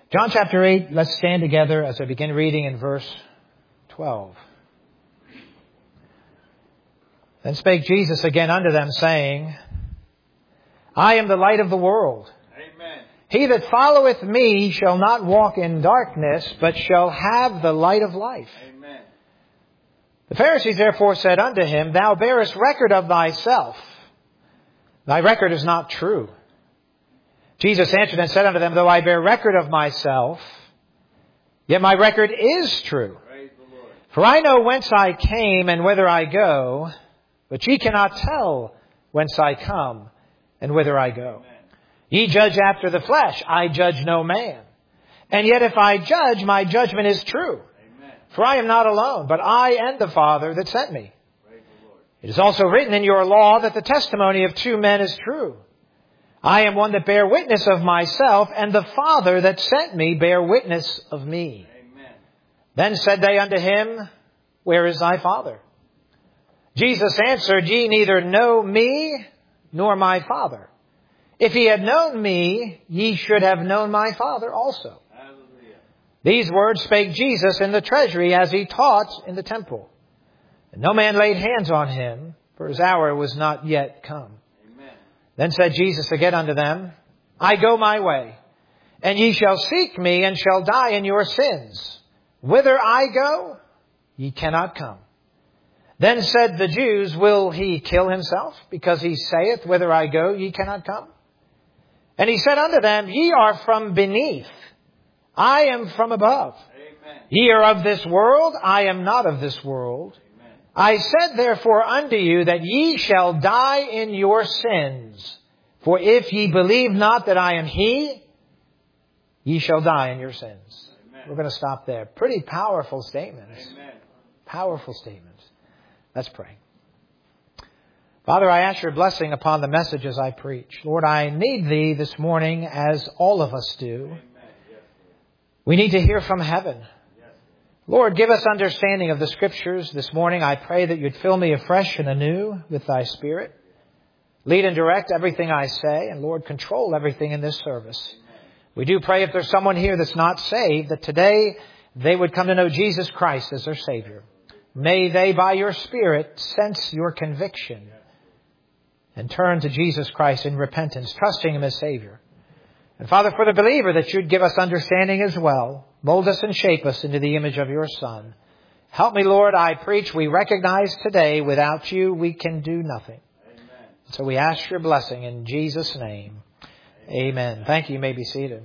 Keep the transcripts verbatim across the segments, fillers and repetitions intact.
John chapter eight, let's stand together as I begin reading in verse twelve. Then spake Jesus again unto them, saying, I am the light of the world. Amen. He that followeth me shall not walk in darkness, but shall have the light of life. Amen. The Pharisees therefore said unto him, Thou bearest record of thyself. Thy record is not true. Jesus answered and said unto them, Though I bear record of myself, yet my record is true. Praise the Lord. For I know whence I came and whither I go, but ye cannot tell whence I come and whither I go. Amen. Ye judge after the flesh, I judge no man. And yet if I judge, my judgment is true. Amen. For I am not alone, but I and the Father that sent me. Praise the Lord. It is also written in your law that the testimony of two men is true. I am one that bear witness of myself, and the Father that sent me bear witness of me. Amen. Then said they unto him, Where is thy Father? Jesus answered, Ye neither know me nor my Father. If ye had known me, ye should have known my Father also. Hallelujah. These words spake Jesus in the treasury as he taught in the temple. And no man laid hands on him, for his hour was not yet come. Amen. Then said Jesus again unto them, I go my way, and ye shall seek me, and shall die in your sins. Whither I go, ye cannot come. Then said the Jews, Will he kill himself, because he saith, Whither I go, ye cannot come? And he said unto them, Ye are from beneath, I am from above. Amen. Ye are of this world, I am not of this world. Amen. I said therefore unto you that ye shall die in your sins. For if ye believe not that I am he, ye shall die in your sins. Amen. We're going to stop there. Pretty powerful statements. Amen. Powerful statements. Let's pray. Father, I ask your blessing upon the messages I preach. Lord, I need thee this morning as all of us do. Amen. Yes, We need to hear from heaven. yes. Lord, give us understanding of the Scriptures this morning. I pray that you'd fill me afresh and anew with thy Spirit. Lead and direct everything I say, and Lord, control everything in this service. We do pray if there's someone here that's not saved, that today they would come to know Jesus Christ as their Savior. May they, by your Spirit, sense your conviction and turn to Jesus Christ in repentance, trusting him as Savior. And Father, for the believer, that you'd give us understanding as well. Mold us and shape us into the image of your Son. Help me, Lord, I preach. We recognize today, without you, we can do nothing. Amen. So we ask your blessing in Jesus' name. Amen. Thank you. You may be seated.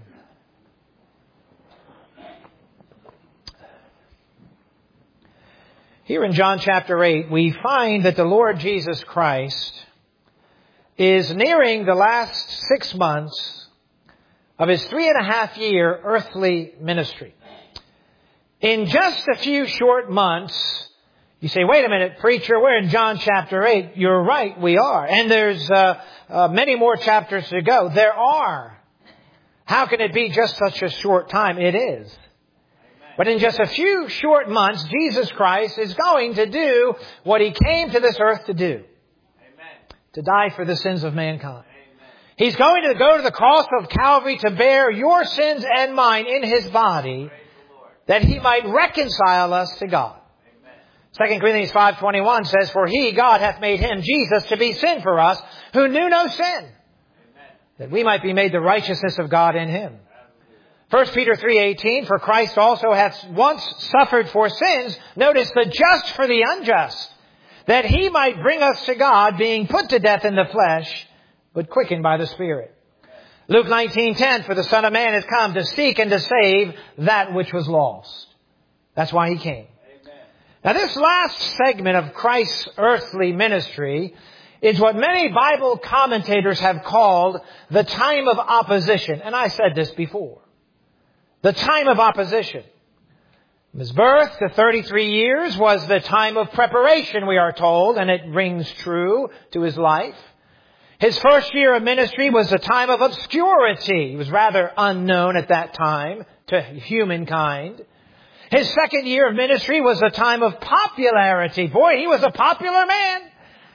Here in John chapter eight, we find that the Lord Jesus Christ is nearing the last six months of his three and a half year earthly ministry. In just a few short months, you say, wait a minute, preacher, we're in John chapter eight. You're right, we are. And there's uh, uh, many more chapters to go. There are. How can it be just such a short time? It is. Amen. But in just a few short months, Jesus Christ is going to do what he came to this earth to do. To die for the sins of mankind. Amen. He's going to go to the cross of Calvary to bear your sins and mine in his body, that he might reconcile us to God. Amen. Second Corinthians five twenty-one says, For he, God, hath made him, Jesus, to be sin for us, who knew no sin, Amen. That we might be made the righteousness of God in him. First Peter three eighteen, For Christ also hath once suffered for sins, notice, the just for the unjust, that he might bring us to God, being put to death in the flesh, but quickened by the Spirit. Luke nineteen ten, For the Son of Man has come to seek and to save that which was lost. That's why he came. Amen. Now this last segment of Christ's earthly ministry is what many Bible commentators have called the time of opposition. And I said this before. The time of opposition. His birth to thirty-three years was the time of preparation, we are told, and it rings true to his life. His first year of ministry was a time of obscurity. He was rather unknown at that time to humankind. His second year of ministry was a time of popularity. Boy, he was a popular man.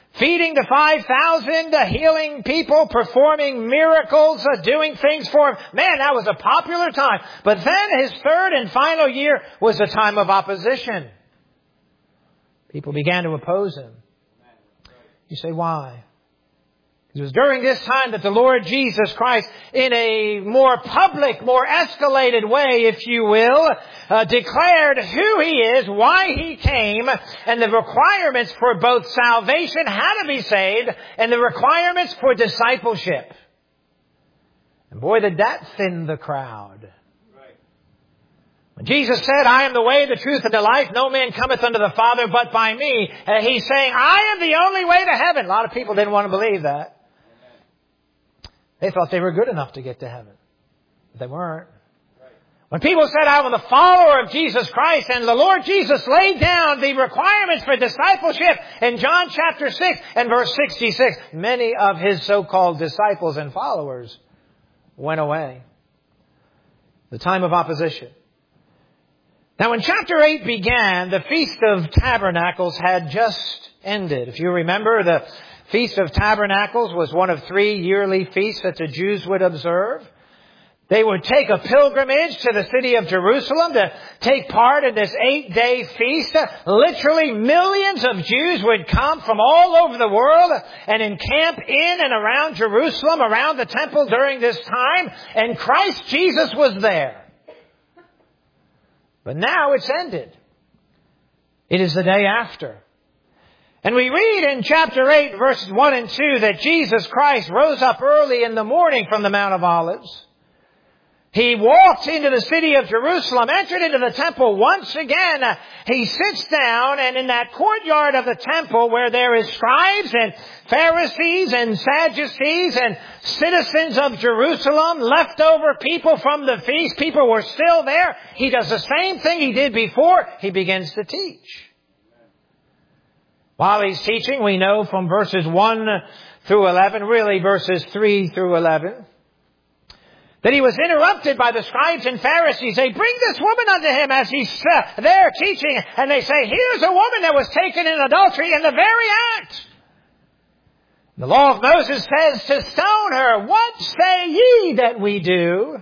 feeding the five thousand, uh, healing people, performing miracles, uh, doing things for him. Man, that was a popular time. But then his third and final year was a time of opposition. People began to oppose him. You say, why? It was during this time that the Lord Jesus Christ, in a more public, more escalated way, if you will, uh, declared who He is, why He came, and the requirements for both salvation, how to be saved, and the requirements for discipleship. And boy, did that thin the crowd. When Jesus said, I am the way, the truth, and the life, no man cometh unto the Father but by me, uh, He's saying, I am the only way to heaven. A lot of people didn't want to believe that. They thought they were good enough to get to heaven. But they weren't. When people said, I am the follower of Jesus Christ, and the Lord Jesus laid down the requirements for discipleship in John chapter six and verse sixty-six, many of His so-called disciples and followers went away. The time of opposition. Now, when chapter eight began, the Feast of Tabernacles had just ended. If you remember, the Feast of Tabernacles was one of three yearly feasts that the Jews would observe. They would take a pilgrimage to the city of Jerusalem to take part in this eight-day feast. Literally millions of Jews would come from all over the world and encamp in and around Jerusalem, around the temple during this time. And Christ Jesus was there. But now it's ended. It is the day after. And we read in chapter eight, verses one and two, that Jesus Christ rose up early in the morning from the Mount of Olives. He walked into the city of Jerusalem, entered into the temple once again. He sits down, and in that courtyard of the temple where there is scribes and Pharisees and Sadducees and citizens of Jerusalem, leftover people from the feast, people were still there. He does the same thing he did before. He begins to teach. While he's teaching, we know from verses one through eleven, really verses three through eleven, that he was interrupted by the scribes and Pharisees. They bring this woman unto him as he's uh, there teaching, and they say, here's a woman that was taken in adultery in the very act. The law of Moses says to stone her. What say ye that we do?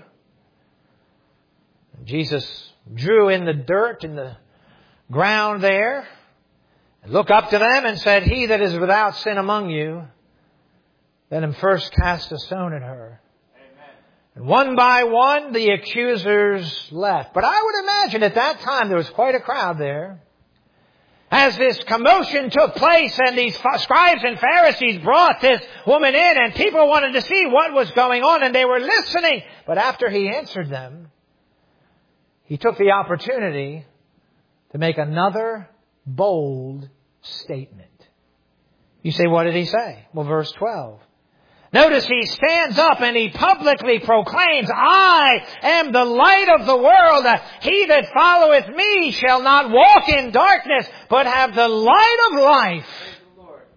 Jesus drew in the dirt in the ground there, looked up to them and said, he that is without sin among you, let him first cast a stone at her. Amen. And one by one, the accusers left. But I would imagine at that time there was quite a crowd there. As this commotion took place and these scribes and Pharisees brought this woman in, and people wanted to see what was going on, and they were listening. But after he answered them, he took the opportunity to make another bold statement. You say, what did he say? Well, verse twelve. Notice he stands up and he publicly proclaims, I am the light of the world. He that followeth me shall not walk in darkness, but have the light of life. Praise the Lord.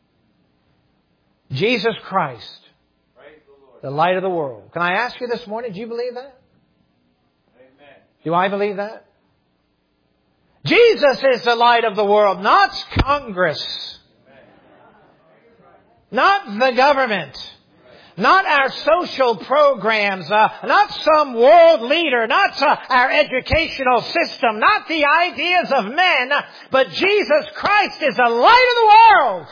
Jesus Christ, praise the Lord, the light of the world. Can I ask you this morning, do you believe that? Amen. Do I believe that? Jesus is the light of the world, not Congress, not the government, not our social programs, uh, not some world leader, not uh, our educational system, not the ideas of men, but Jesus Christ is the light of the world.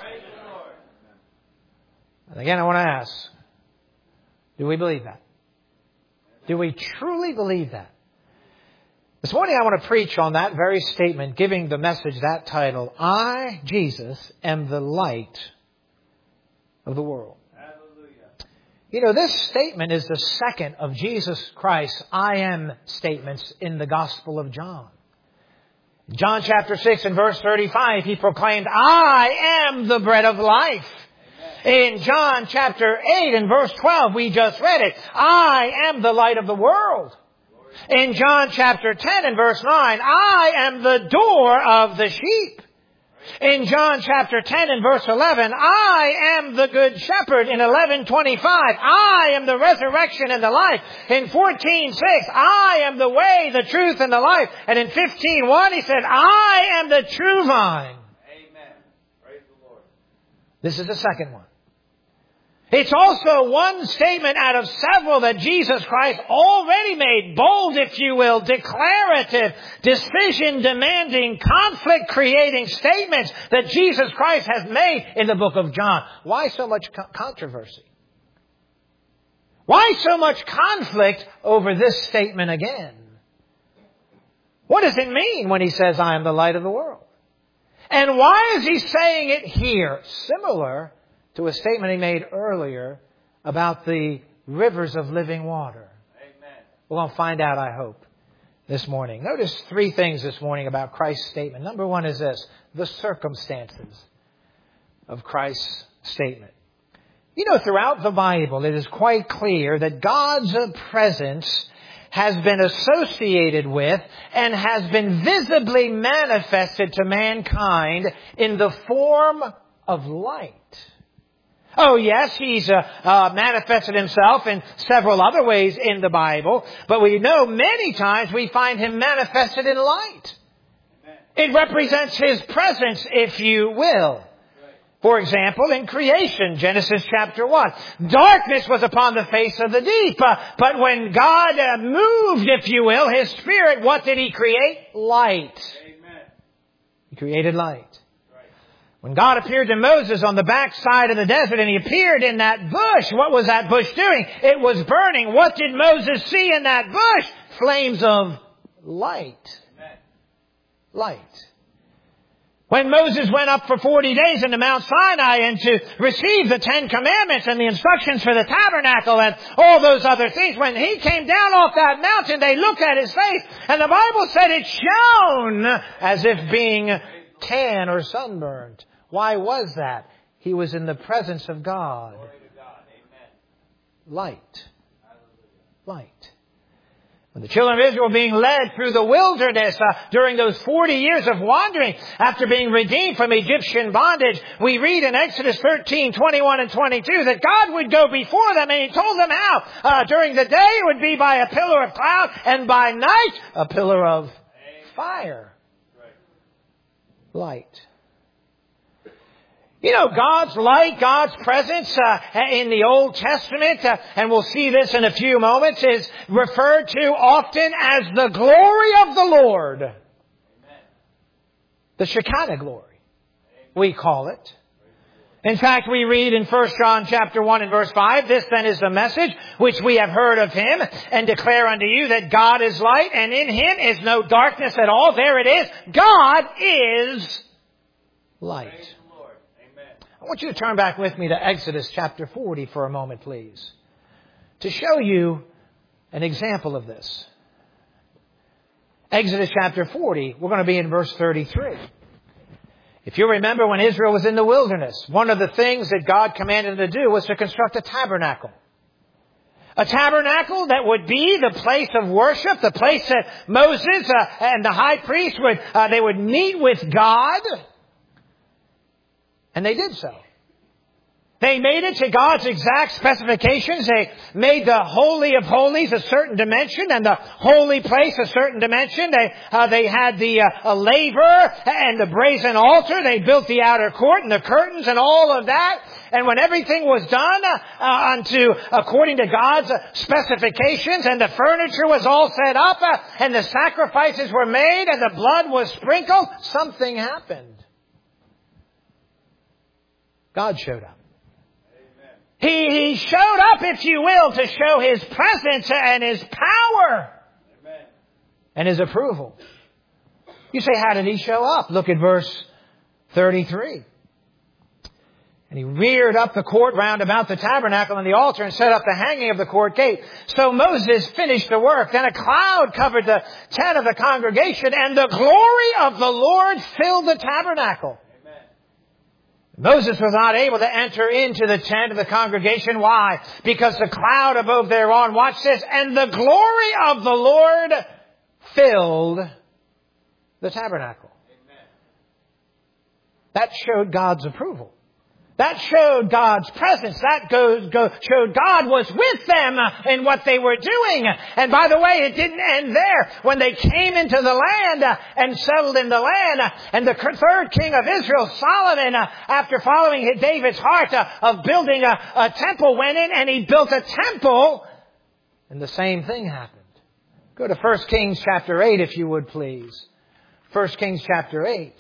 And again, I want to ask, do we believe that? Do we truly believe that? This morning I want to preach on that very statement, giving the message that title, I, Jesus, am the light of the world. Hallelujah. You know, this statement is the second of Jesus Christ's I am statements in the Gospel of John. John chapter six and verse thirty-five, he proclaimed, I am the bread of life. Amen. In John chapter eight and verse twelve, we just read it, I am the light of the world. In John chapter ten and verse nine, I am the door of the sheep. In John chapter ten and verse eleven, I am the good shepherd. In eleven twenty-five, I am the resurrection and the life. In fourteen six, I am the way, the truth, and the life. And in fifteen one, he said, I am the true vine. Amen. Praise the Lord. This is the second one. It's also one statement out of several that Jesus Christ already made. Bold, if you will, declarative, decision-demanding, conflict-creating statements that Jesus Christ has made in the book of John. Why so much co- controversy? Why so much conflict over this statement again? What does it mean when he says, I am the light of the world? And why is he saying it here? Similar to a statement he made earlier about the rivers of living water. Amen. We're going to find out, I hope, this morning. Notice three things this morning about Christ's statement. Number one is this, the circumstances of Christ's statement. You know, throughout the Bible, it is quite clear that God's presence has been associated with and has been visibly manifested to mankind in the form of light. Oh, yes, he's uh, uh, manifested himself in several other ways in the Bible, but we know many times we find him manifested in light. Amen. It represents his presence, if you will. For example, in creation, Genesis chapter one, darkness was upon the face of the deep. Uh, but when God uh, moved, if you will, his Spirit, what did he create? Light. Amen. He created light. Right. When God appeared to Moses on the backside of the desert and he appeared in that bush, what was that bush doing? It was burning. What did Moses see in that bush? Flames of light. Amen. Light. When Moses went up for forty days into Mount Sinai and to receive the Ten Commandments and the instructions for the tabernacle and all those other things, when he came down off that mountain, they looked at his face, and the Bible said it shone as if being tan or sunburned. Why was that? He was in the presence of God. Glory to God. Amen. Light. Light. When the children of Israel were being led through the wilderness uh, during those forty years of wandering after being redeemed from Egyptian bondage, we read in Exodus thirteen, twenty-one and twenty-two that God would go before them, and he told them how. Uh, during the day it would be by a pillar of cloud, and by night a pillar of fire. Light. You know, God's light, God's presence uh, in the Old Testament, uh, and we'll see this in a few moments, is referred to often as the glory of the Lord. Amen. The Shekinah glory, amen, we call it. In fact, we read in First John chapter one and verse five, this then is the message which we have heard of him and declare unto you that God is light and in him is no darkness at all. There it is. God is light. I want you to turn back with me to Exodus chapter forty for a moment, please, to show you an example of this. Exodus chapter forty, we're going to be in verse thirty-three. If you remember, when Israel was in the wilderness, one of the things that God commanded them to do was to construct a tabernacle. A tabernacle that would be the place of worship, the place that Moses uh, and the high priest would, uh, they would meet with God. And they did so. They made it to God's exact specifications. They made the Holy of Holies a certain dimension and the holy place a certain dimension. They uh, they had the uh, a laver and the brazen altar. They built the outer court and the curtains and all of that. And when everything was done uh, uh, unto according to God's uh, specifications, and the furniture was all set up, uh, and the sacrifices were made, and the blood was sprinkled, something happened. God showed up. Amen. He, he showed up, if you will, to show his presence and his power. Amen. And his approval. You say, how did he show up? Look at verse thirty-three. And he reared up the court round about the tabernacle and the altar and set up the hanging of the court gate. So Moses finished the work. Then a cloud covered the tent of the congregation, and the glory of the Lord filled the tabernacle. Moses was not able to enter into the tent of the congregation. Why? Because the cloud above thereon, watch this, and the glory of the Lord filled the tabernacle. Amen. That showed God's approval. That showed God's presence. That goes, go, showed God was with them in what they were doing. And by the way, it didn't end there. When they came into the land uh, and settled in the land, uh, and the third king of Israel, Solomon, uh, after following David's heart uh, of building a, a temple, went in and he built a temple, and the same thing happened. Go to First Kings chapter eight, if you would, please. First Kings chapter eight.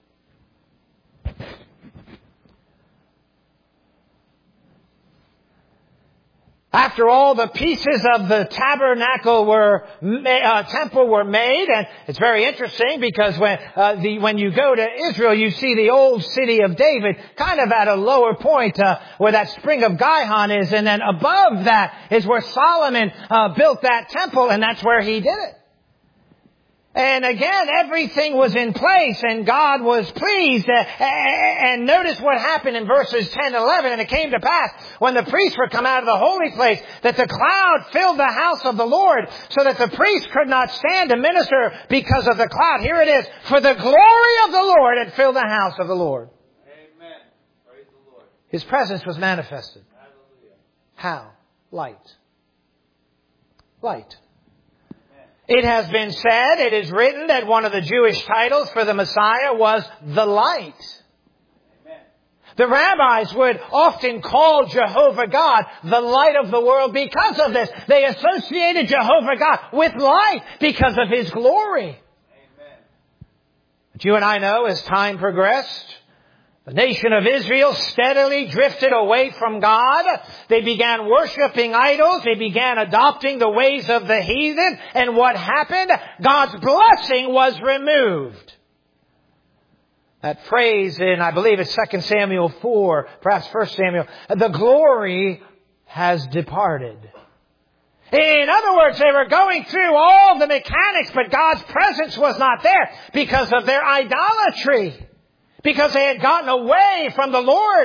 After all the pieces of the tabernacle were, uh, temple were made, and it's very interesting because when, uh, the, when you go to Israel, you see the old city of David kind of at a lower point, uh, where that spring of Gihon is, and then above that is where Solomon, uh, built that temple, and that's where he did it. And again, everything was in place and God was pleased. And notice what happened in verses ten and eleven. And it came to pass when the priests were come out of the holy place that the cloud filled the house of the Lord so that the priests could not stand to minister because of the cloud. Here it is. For the glory of the Lord had filled the house of the Lord. Amen. Praise the Lord. His presence was manifested. Hallelujah. How? Light. Light. It has been said, it is written that one of the Jewish titles for the Messiah was the Light. Amen. The rabbis would often call Jehovah God the light of the world because of this. They associated Jehovah God with light because of His glory. Amen. But you and I know as time progressed, the nation of Israel steadily drifted away from God. They began worshiping idols. They began adopting the ways of the heathen. And what happened? God's blessing was removed. That phrase in, I believe it's Second Samuel four, perhaps First Samuel, the glory has departed. In other words, they were going through all the mechanics, but God's presence was not there because of their idolatry. Because they had gotten away from the Lord.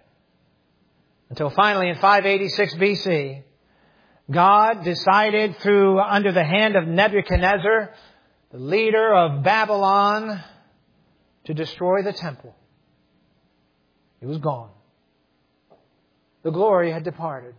Until finally in five eighty-six B C, God decided through, under the hand of Nebuchadnezzar, the leader of Babylon, to destroy the temple. It was gone. The glory had departed.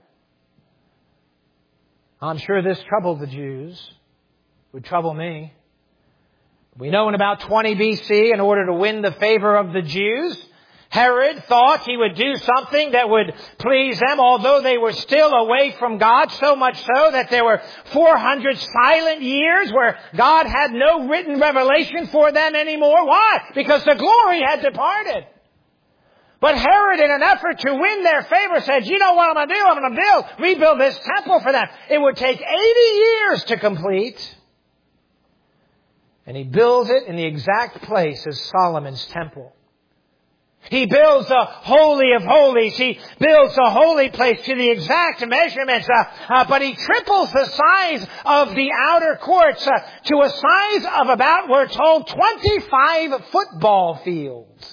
I'm sure this troubled the Jews. It would trouble me. We know in about twenty B C, in order to win the favor of the Jews, Herod thought he would do something that would please them, although they were still away from God, so much so that there were four hundred silent years where God had no written revelation for them anymore. Why? Because the glory had departed. But Herod, in an effort to win their favor, said, you know what I'm going to do? I'm going to build, rebuild this temple for them. It would take eighty years to complete. And he builds it in the exact place as Solomon's temple. He builds the Holy of Holies. He builds the holy place to the exact measurements. Uh, uh, but he triples the size of the outer courts uh, to a size of about, we're told, twenty-five football fields.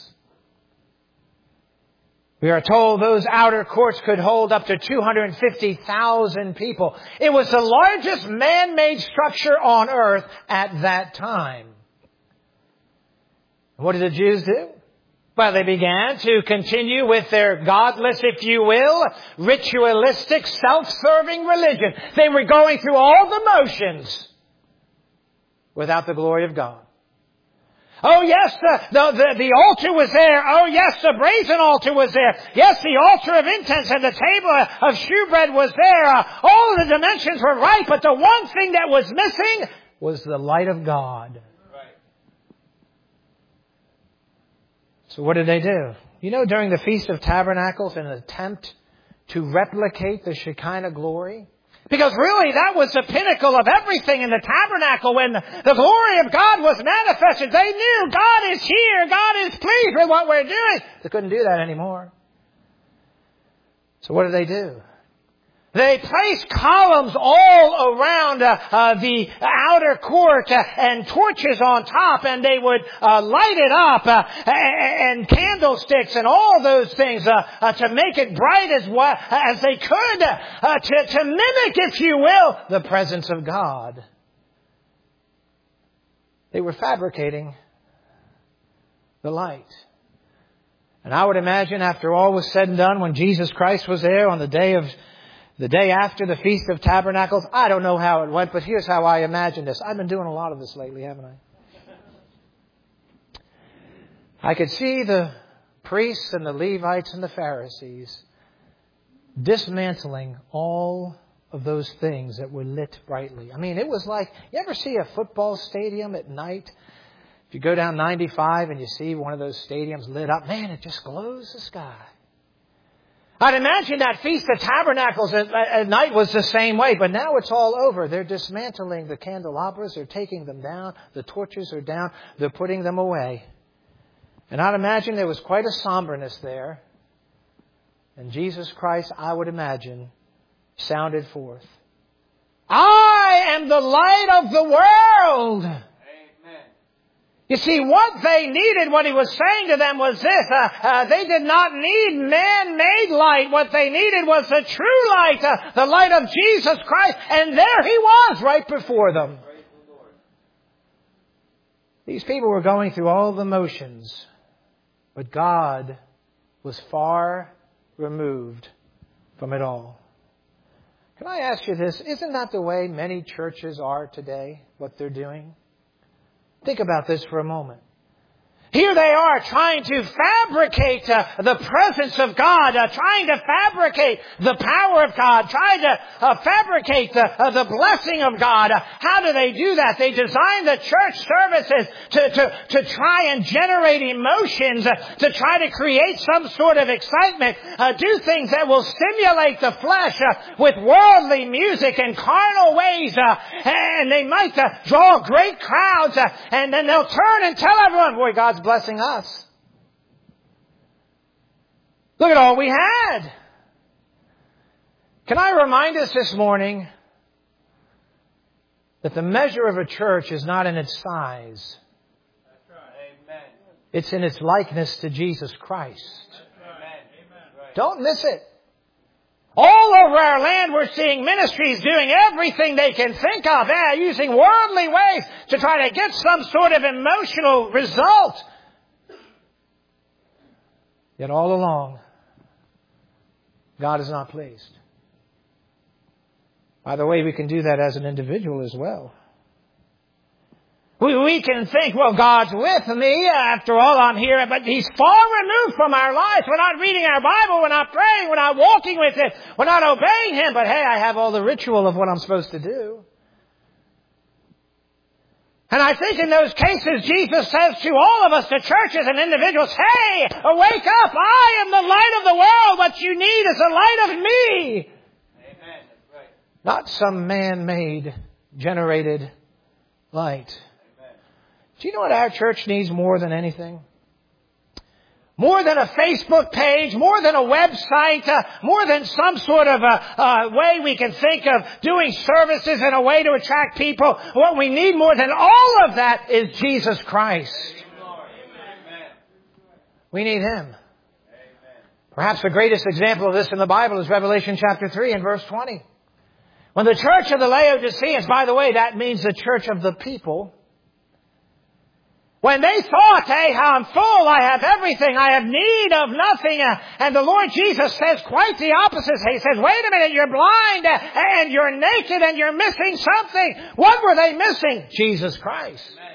We are told those outer courts could hold up to two hundred fifty thousand people. It was the largest man-made structure on earth at that time. What did the Jews do? Well, they began to continue with their godless, if you will, ritualistic, self-serving religion. They were going through all the motions without the glory of God. Oh yes, the, the, the, the altar was there. Oh yes, the brazen altar was there. Yes, the altar of incense and the table of shewbread was there. Uh, all the dimensions were right, but the one thing that was missing was the light of God. Right. So what did they do? You know, during the Feast of Tabernacles, in an attempt to replicate the Shekinah glory, because really that was the pinnacle of everything in the tabernacle. When the glory of God was manifested, they knew God is here. God is pleased with what we're doing. They couldn't do that anymore. So what did they do? They placed columns all around uh, uh, the outer court uh, and torches on top, and they would uh, light it up uh, and candlesticks and all those things uh, uh, to make it bright as well as they could uh, to, to mimic, if you will, the presence of God. They were fabricating the light. And I would imagine after all was said and done, when Jesus Christ was there on the day of the day after the Feast of Tabernacles, I don't know how it went, but here's how I imagine this. I've been doing a lot of this lately, haven't I? I could see the priests and the Levites and the Pharisees dismantling all of those things that were lit brightly. I mean, it was like, you ever see a football stadium at night? If you go down ninety-five and you see one of those stadiums lit up, man, it just glows the sky. I'd imagine that Feast of Tabernacles at, at night was the same way, but now it's all over. They're dismantling the candelabras. They're taking them down. The torches are down. They're putting them away. And I'd imagine there was quite a somberness there. And Jesus Christ, I would imagine, sounded forth, I am the light of the world. Amen. You see, what they needed, what he was saying to them was this. Uh, uh, they did not need man-made light. What they needed was the true light, uh, the light of Jesus Christ. And there he was right before them. Praise the Lord. These people were going through all the motions. But God was far removed from it all. Can I ask you this? Isn't that the way many churches are today, what they're doing? Think about this for a moment. Here they are trying to fabricate uh, the presence of God, uh, trying to fabricate the power of God, trying to uh, fabricate the, uh, the blessing of God. Uh, how do they do that? They design the church services to, to, to try and generate emotions, uh, to try to create some sort of excitement, uh, do things that will stimulate the flesh uh, with worldly music and carnal ways, uh, and they might uh, draw great crowds, uh, and then they'll turn and tell everyone, boy, God's blessing us. Look at all we had. Can I remind us this morning that the measure of a church is not in its size. That's right. Amen. It's in its likeness to Jesus Christ. Amen. Amen. Don't miss it. All over our land we're seeing ministries doing everything they can think of, eh, using worldly ways to try to get some sort of emotional result. Yet all along, God is not pleased. By the way, we can do that as an individual as well. We, we can think, well, God's with me. After all, I'm here. But He's far removed from our lives. We're not reading our Bible. We're not praying. We're not walking with it. We're not obeying Him. But hey, I have all the ritual of what I'm supposed to do. And I think in those cases, Jesus says to all of us, to churches and individuals, hey, wake up. I am the light of the world. What you need is the light of me. Amen. That's right. Not some man-made, generated light. Do you know what our church needs more than anything? More than a Facebook page, more than a website, uh, more than some sort of a, uh, way we can think of doing services in a way to attract people. What we need more than all of that is Jesus Christ. Amen. We need Him. Amen. Perhaps the greatest example of this in the Bible is Revelation chapter three and verse twenty. When the church of the Laodiceans, by the way, that means the church of the people, when they thought, hey, I'm full, I have everything, I have need of nothing, uh, and the Lord Jesus says quite the opposite. He says, wait a minute, you're blind, uh, and you're naked, and you're missing something. What were they missing? Jesus Christ. Amen.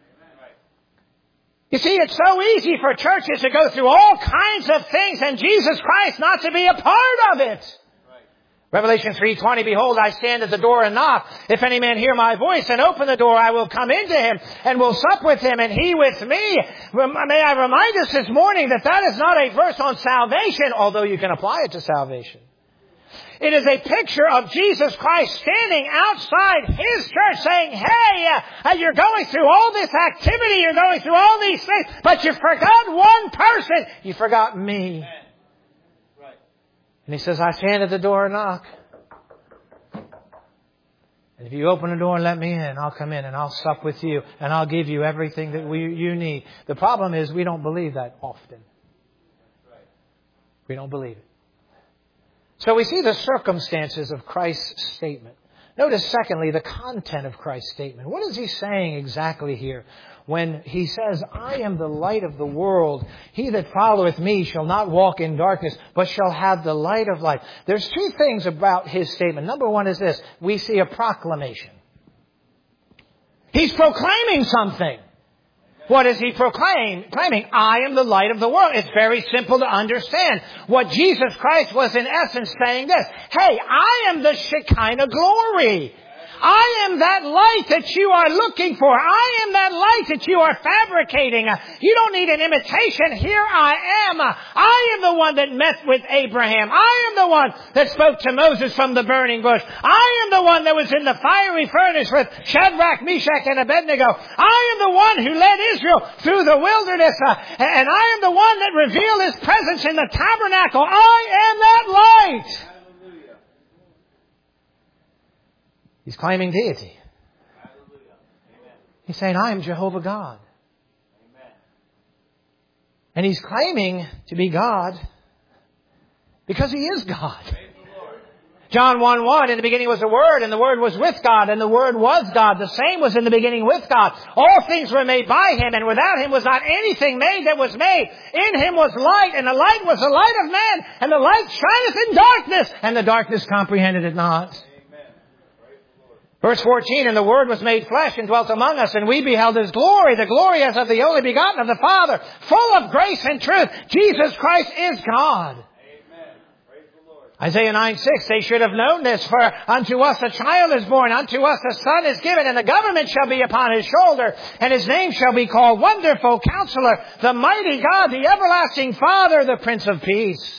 You see, it's so easy for churches to go through all kinds of things, and Jesus Christ not to be a part of it. Revelation three twenty, behold, I stand at the door and knock. If any man hear my voice and open the door, I will come into him and will sup with him and he with me. May I remind us this morning that that is not a verse on salvation, although you can apply it to salvation. It is a picture of Jesus Christ standing outside His church saying, hey, uh, you're going through all this activity, you're going through all these things, but you forgot one person. You forgot me. And He says, I stand at the door and knock. And if you open the door and let me in, I'll come in and I'll sup with you and I'll give you everything that we, you need. The problem is we don't believe that often. We don't believe it. So we see the circumstances of Christ's statement. Notice, secondly, the content of Christ's statement. What is he saying exactly here when he says, I am the light of the world. He that followeth me shall not walk in darkness, but shall have the light of life. There's two things about his statement. Number one is this. We see a proclamation. He's proclaiming something. What is he proclaim, claiming? I am the light of the world. It's very simple to understand. What Jesus Christ was in essence saying this. Hey, I am the Shekinah glory. I am that light that you are looking for. I am that light that you are fabricating. You don't need an imitation. Here I am. I am the one that met with Abraham. I am the one that spoke to Moses from the burning bush. I am the one that was in the fiery furnace with Shadrach, Meshach, and Abednego. I am the one who led Israel through the wilderness. Uh, and I am the one that revealed His presence in the tabernacle. I am that light. He's claiming deity. He's saying, I am Jehovah God. And he's claiming to be God because he is God. John one one, in the beginning was the Word, and the Word was with God, and the Word was God. The same was in the beginning with God. All things were made by Him, and without Him was not anything made that was made. In Him was light, and the light was the light of man, and the light shineth in darkness, and the darkness comprehended it not. Verse fourteen, and the Word was made flesh and dwelt among us, and we beheld His glory, the glory as of the only begotten of the Father, full of grace and truth. Jesus Christ is God. Amen. Praise the Lord. Isaiah nine six, they should have known this, for unto us a child is born, unto us a son is given, and the government shall be upon His shoulder, and His name shall be called Wonderful Counselor, the Mighty God, the Everlasting Father, the Prince of Peace.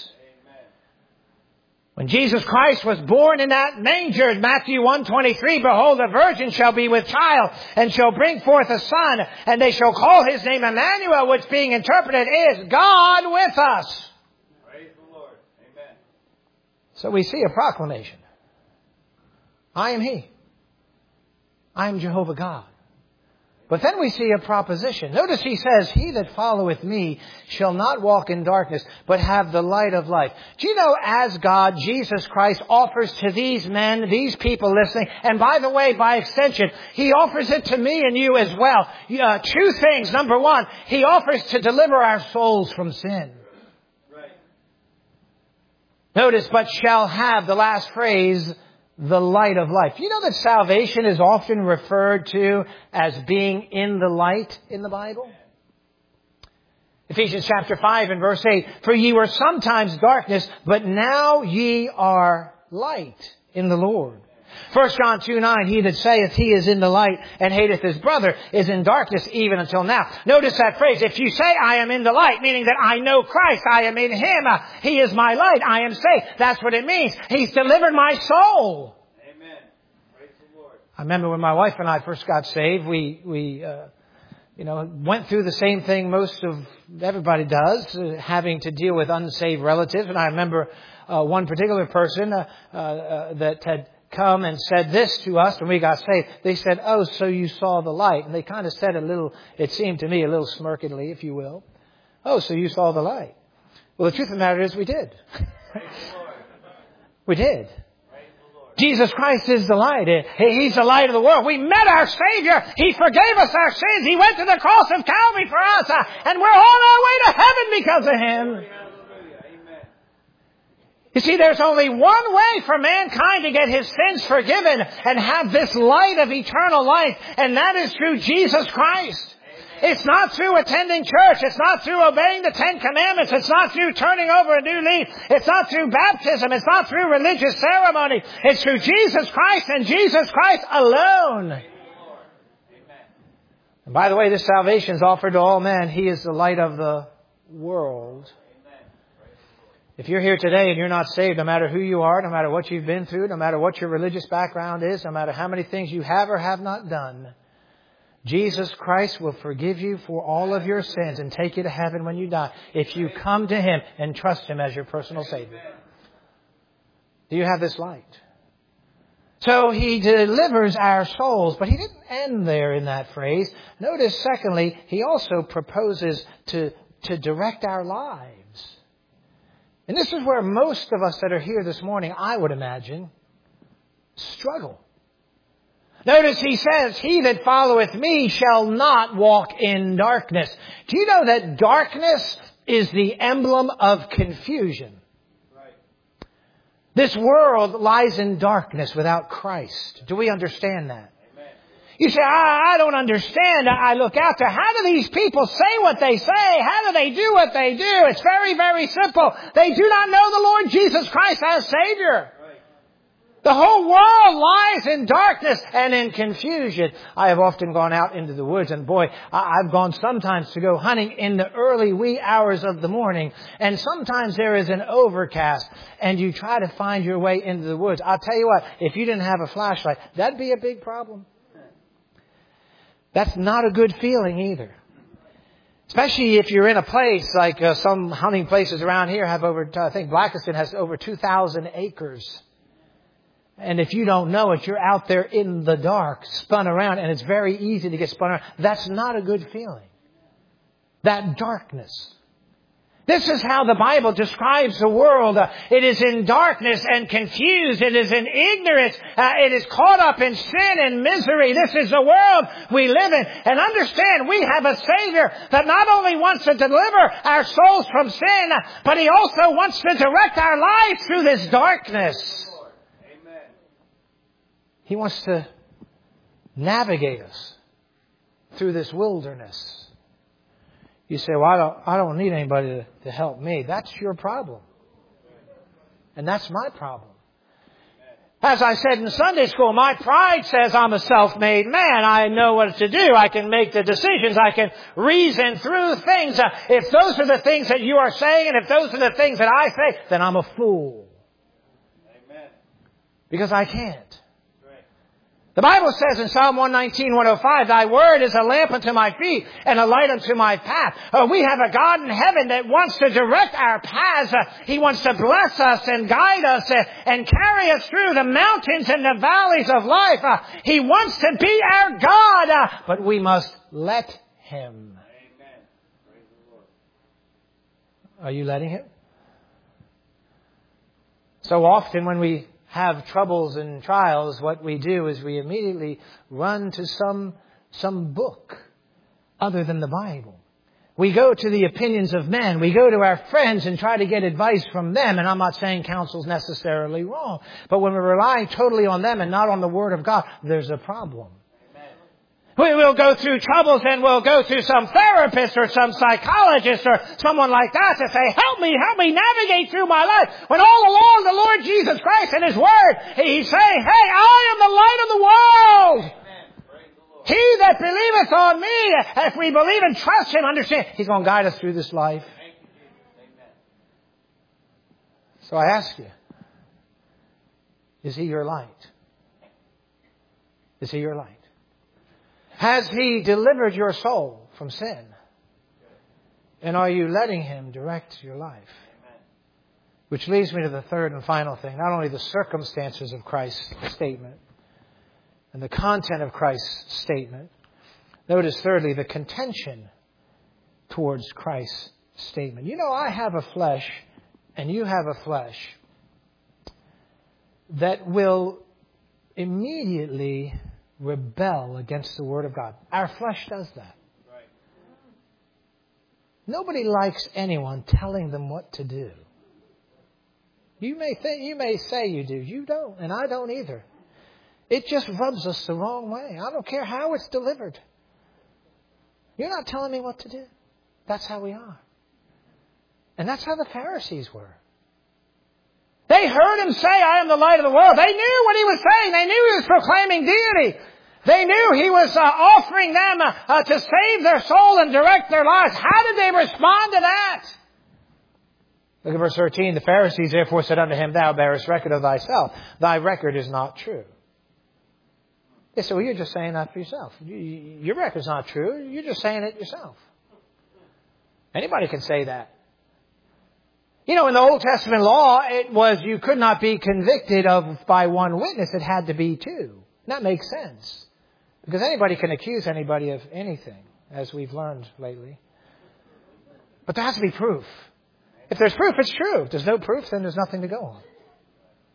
When Jesus Christ was born in that manger, Matthew one twenty-three, behold, a virgin shall be with child, and shall bring forth a son, and they shall call his name Emmanuel, which being interpreted is God with us. Praise the Lord. Amen. So we see a proclamation. I am He. I am Jehovah God. But then we see a proposition. Notice he says, He that followeth me shall not walk in darkness, but have the light of life. Do you know, as God, Jesus Christ offers to these men, these people listening, and by the way, by extension, He offers it to me and you as well. Uh, two things. Number one, He offers to deliver our souls from sin. Right. Notice, but shall have, the last phrase, the light of life. You know that salvation is often referred to as being in the light in the Bible? Ephesians chapter five and verse eight. For ye were sometimes darkness, but now ye are light in the Lord. First John two nine, he that saith he is in the light and hateth his brother is in darkness even until now. Notice that phrase. If you say I am in the light, meaning that I know Christ, I am in Him, uh, He is my light, I am saved. That's what it means. He's delivered my soul. Amen. Praise the Lord. I remember when my wife and I first got saved, we, we, uh, you know, went through the same thing most of everybody does, uh, having to deal with unsaved relatives. And I remember uh, one particular person uh, uh, uh, that had come and said this to us when we got saved. They said, oh, so you saw the light. And they kind of said a little, it seemed to me a little smirkedly, if you will. Oh, so you saw the light. Well, the truth of the matter is we did. We did. Jesus Christ is the light. He's the light of the world. We met our Savior. He forgave us our sins. He went to the cross of Calvary for us. And we're on our way to heaven because of Him. You see, there's only one way for mankind to get his sins forgiven and have this light of eternal life, and that is through Jesus Christ. It's not through attending church. It's not through obeying the Ten Commandments. It's not through turning over a new leaf. It's not through baptism. It's not through religious ceremony. It's through Jesus Christ and Jesus Christ alone. And by the way, this salvation is offered to all men. He is the light of the world. If you're here today and you're not saved, no matter who you are, no matter what you've been through, no matter what your religious background is, no matter how many things you have or have not done, Jesus Christ will forgive you for all of your sins and take you to heaven when you die if you come to Him and trust Him as your personal Savior. Do you have this light? So He delivers our souls, but He didn't end there in that phrase. Notice, secondly, He also proposes to, to direct our lives. And this is where most of us that are here this morning, I would imagine, struggle. Notice he says, he that followeth me shall not walk in darkness. Do you know that darkness is the emblem of confusion? Right. This world lies in darkness without Christ. Do we understand that? Amen. You say, I, I don't understand. I look out there. How do these people say what they say? How do they do what they do? It's very, very simple. They do not know the Lord Jesus Christ as Savior. The whole world lies in darkness and in confusion. I have often gone out into the woods, and boy, I've gone sometimes to go hunting in the early wee hours of the morning, and sometimes there is an overcast, and you try to find your way into the woods. I'll tell you what, if you didn't have a flashlight, that'd be a big problem. That's not a good feeling either. Especially if you're in a place like uh, some hunting places around here have over, I think Blackiston has over two thousand acres. And if you don't know it, you're out there in the dark, spun around, and it's very easy to get spun around. That's not a good feeling. That darkness. This is how the Bible describes the world. Uh, it is in darkness and confused. It is in ignorance. Uh, it is caught up in sin and misery. This is the world we live in. And understand, we have a Savior that not only wants to deliver our souls from sin, but He also wants to direct our lives through this darkness. He wants to navigate us through this wilderness. You say, well, I don't, I don't need anybody to, to help me. That's your problem. And that's my problem. As I said in Sunday school, my pride says I'm a self-made man. I know what to do. I can make the decisions. I can reason through things. Uh, if those are the things that you are saying, and if those are the things that I say, then I'm a fool. Amen. Because I can't. The Bible says in Psalm one nineteen, one oh five, Thy word is a lamp unto my feet and a light unto my path. Uh, we have a God in heaven that wants to direct our paths. Uh, he wants to bless us and guide us uh, and carry us through the mountains and the valleys of life. Uh, he wants to be our God, uh, but we must let Him. Amen. Praise the Lord. Are you letting Him? So often when we have troubles and trials, what we do is we immediately run to some some book other than the Bible. We go to the opinions of men. We go to our friends and try to get advice from them. And I'm not saying counsel's necessarily wrong. But when we're relying totally on them and not on the Word of God, there's a problem. We will go through troubles and we'll go through some therapist or some psychologist or someone like that to say, help me, help me navigate through my life. When all along the Lord Jesus Christ and His Word, He's saying, hey, I am the light of the world. Amen. He that believeth on me, if we believe and trust Him, understand, He's going to guide us through this life. Amen. So I ask you, is He your light? Is He your light? Has He delivered your soul from sin? And are you letting Him direct your life? Amen. Which leads me to the third and final thing. Not only the circumstances of Christ's statement and the content of Christ's statement. Notice thirdly, the contention towards Christ's statement. You know, I have a flesh and you have a flesh that will immediately rebel against the Word of God. Our flesh does that. Right. Nobody likes anyone telling them what to do. You may think, you may say you do. You don't, and I don't either. It just rubs us the wrong way. I don't care how it's delivered. You're not telling me what to do. That's how we are. And that's how the Pharisees were. They heard Him say, I am the light of the world. They knew what He was saying. They knew He was proclaiming deity. They knew He was uh, offering them uh, uh, to save their soul and direct their lives. How did they respond to that? Look at verse thirteen. The Pharisees therefore said unto Him, Thou bearest record of thyself. Thy record is not true. They said, well, you're just saying that for yourself. You, your record's not true. You're just saying it yourself. Anybody can say that. You know, in the Old Testament law, it was you could not be convicted of by one witness. It had to be two. That makes sense. Because anybody can accuse anybody of anything, as we've learned lately. But there has to be proof. If there's proof, it's true. If there's no proof, then there's nothing to go on.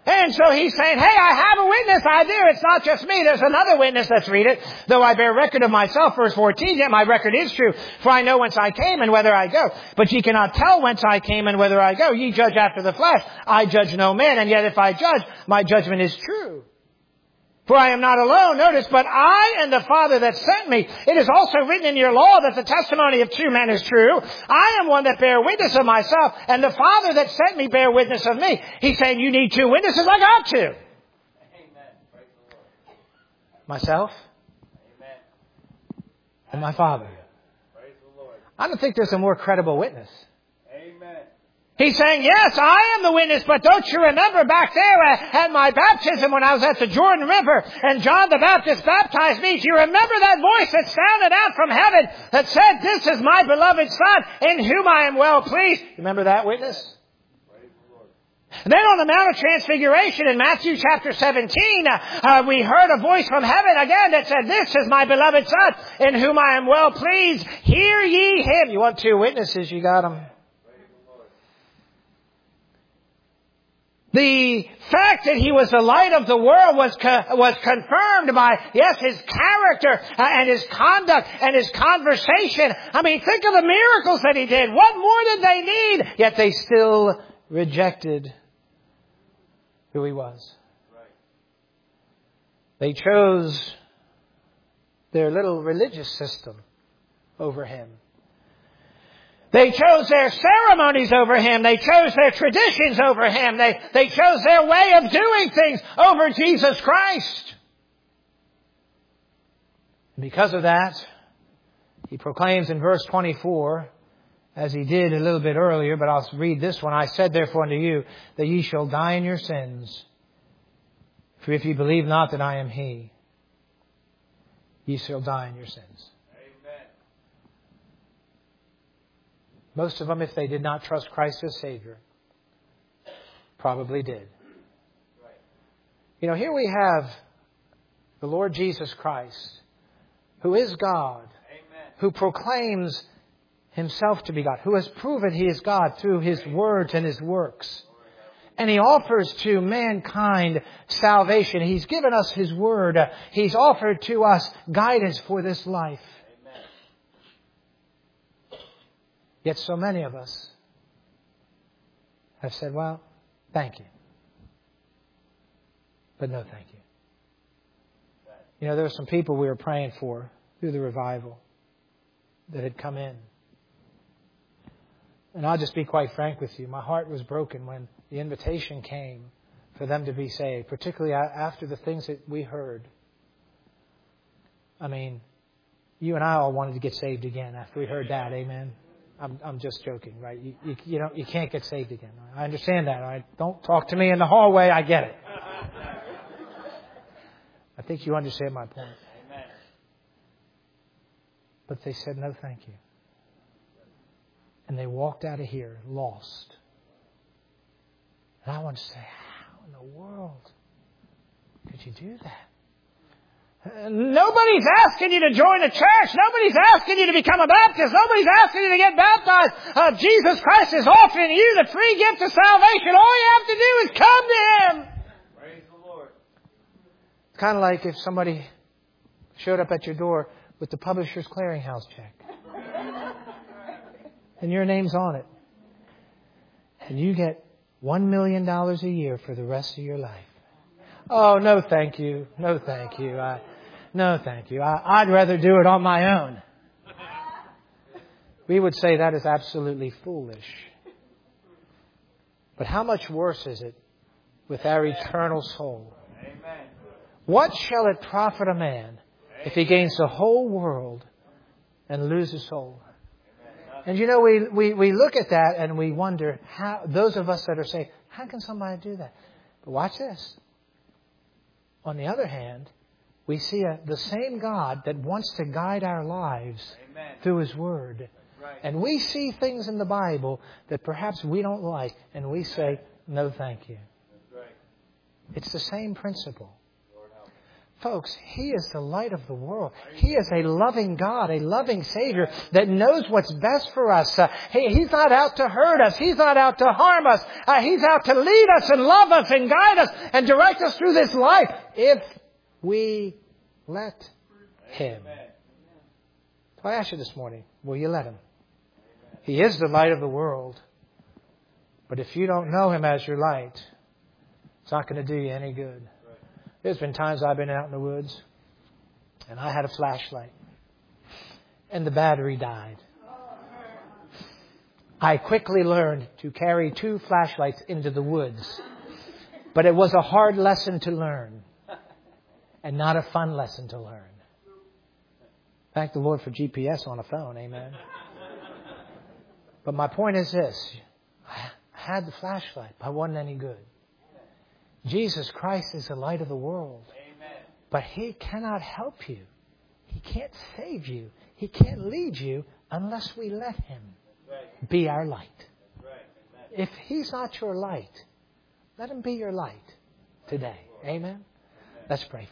And so he's saying, hey, I have a witness. I do. It's not just me. There's another witness. Let's read it. Though I bear record of myself, verse fourteen, yet my record is true. For I know whence I came and whither I go. But ye cannot tell whence I came and whither I go. Ye judge after the flesh. I judge no man. And yet if I judge, my judgment is true. For I am not alone, notice, but I and the Father that sent me. It is also written in your law that the testimony of two men is true. I am one that bear witness of myself, and the Father that sent me bear witness of me. He's saying you need two witnesses, I got two. Amen. Praise the Lord. Myself Amen. and my Father. Praise the Lord. I don't think there's a more credible witness. Amen. He's saying, yes, I am the witness, but don't you remember back there at, at my baptism when I was at the Jordan River and John the Baptist baptized me? Do you remember that voice that sounded out from heaven that said, this is my beloved Son in whom I am well pleased? Remember that witness? Praise the Lord. And then on the Mount of Transfiguration in Matthew chapter seventeen, uh, we heard a voice from heaven again that said, this is my beloved Son in whom I am well pleased. Hear ye him. You want two witnesses, you got them. The fact that he was the light of the world was co- was confirmed by, yes, his character uh, and his conduct and his conversation. I mean, think of the miracles that he did. What more did they need? Yet they still rejected who he was. Right. They chose their little religious system over him. They chose their ceremonies over him. They chose their traditions over him. They, they chose their way of doing things over Jesus Christ. And because of that, he proclaims in verse twenty-four, as he did a little bit earlier, but I'll read this one. I said therefore unto you that ye shall die in your sins. For if ye believe not that I am he, ye shall die in your sins. Most of them, if they did not trust Christ as Savior, probably did. Right. You know, here we have the Lord Jesus Christ, who is God, Amen. who proclaims himself to be God, who has proven he is God through his words and his works. And he offers to mankind salvation. He's given us his word. He's offered to us guidance for this life. Yet so many of us have said, well, thank you. But no thank you. You know, there were some people we were praying for through the revival that had come in. And I'll just be quite frank with you. My heart was broken when the invitation came for them to be saved, particularly after the things that we heard. I mean, you and I all wanted to get saved again after we heard that. Amen. I'm, I'm just joking, right? You, you, you know, you can't get saved again. I understand that. Right? Don't talk to me in the hallway. I get it. I think you understand my point. Amen. But they said, no, thank you. And they walked out of here lost. And I want to say, how in the world could you do that? Nobody's asking you to join a church. Nobody's asking you to become a Baptist. Nobody's asking you to get baptized. Uh, Jesus Christ is offering you the free gift of salvation. All you have to do is come to Him. Praise the Lord. It's kind of like if somebody showed up at your door with the Publishers Clearinghouse check. And your name's on it. And you get one million dollars a year for the rest of your life. Oh, no thank you. No thank you. I, no thank you. I, I'd rather do it on my own. We would say that is absolutely foolish. But how much worse is it with our eternal soul? Amen. What shall it profit a man if he gains the whole world and loses his soul? And you know, we, we, we look at that and we wonder, how those of us that are saved, how can somebody do that? But watch this. On the other hand, we see a, the same God that wants to guide our lives Amen. Through His Word. Right. And we see things in the Bible that perhaps we don't like, and we say, no thank you. That's right. It's the same principle. Lord help. Folks, He is the light of the world. He is a loving God, a loving Savior that knows what's best for us. Uh, he, he's not out to hurt us. He's not out to harm us. Uh, he's out to lead us and love us and guide us and direct us through this life if we let Him. So I ask you this morning, will you let Him? He is the light of the world. But if you don't know Him as your light, it's not going to do you any good. There's been times I've been out in the woods and I had a flashlight and the battery died. I quickly learned to carry two flashlights into the woods. But it was a hard lesson to learn and not a fun lesson to learn. Thank the Lord for G P S on a phone. Amen. But my point is this. I had the flashlight, but I wasn't any good. Jesus Christ is the light of the world. Amen. But He cannot help you. He can't save you. He can't lead you unless we let Him right. be our light. Right. If He's not your light, let Him be your light today. Amen? Amen. Let's pray.